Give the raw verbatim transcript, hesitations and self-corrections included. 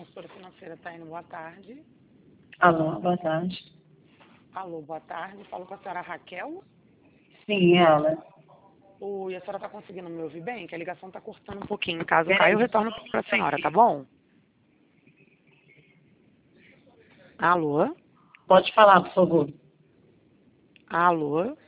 consultora financeira Taine, boa tarde. Alô, boa tarde. Alô, boa tarde. Falo com a senhora Raquel. Sim, ela. Oi, a senhora está conseguindo me ouvir bem? Que a ligação está cortando um pouquinho. Caso Peraí. caia, eu retorno para a senhora, tá bom? Alô? Pode falar, por favor. Alô?